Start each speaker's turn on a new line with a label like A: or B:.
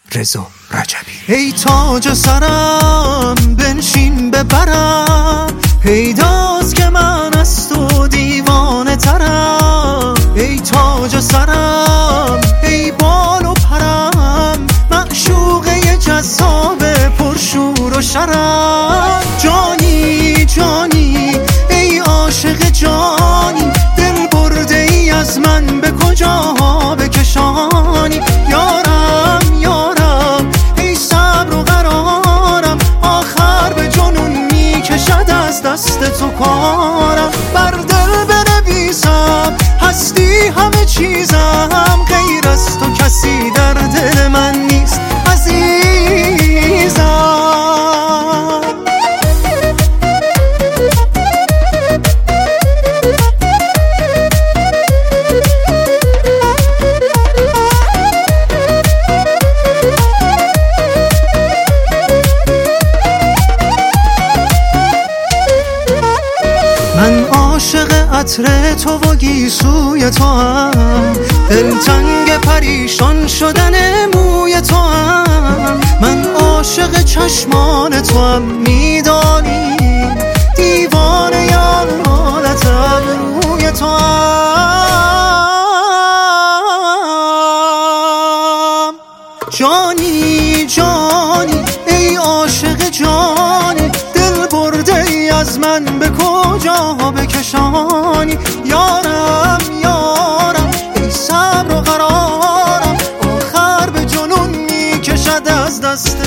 A: رضا رجبی.
B: ای تاج سرم بنشین ببرم، پیداست که من از تو دیوانه ترم. ای تاج سرم ای بال و پرم، معشوقه جذاب پرشور و شرم. جانی جانی ای عاشق جانی، دل برده ای از من به کجا بکشانی. یارم یارم ای صبر و قرارم، آخر به جنون میکشد از دست تو کارم. بر دل بنویسم هستی همه چیزم، غیر از تو کسی در دل من نیست عزیزم. من عاشق عطر تو و گیسوی تو هم، دلتنگ پریشان شدن موی تو هم. من عاشق چشمان تو هم، میدانی دیوانه یار حالت روی تو هم. جانی جانی ای عاشق جانی، دل برده ای از من به کجا بکشانی. یارم یارم ای صبر و قرارم، آخر به جنون میکشد از دست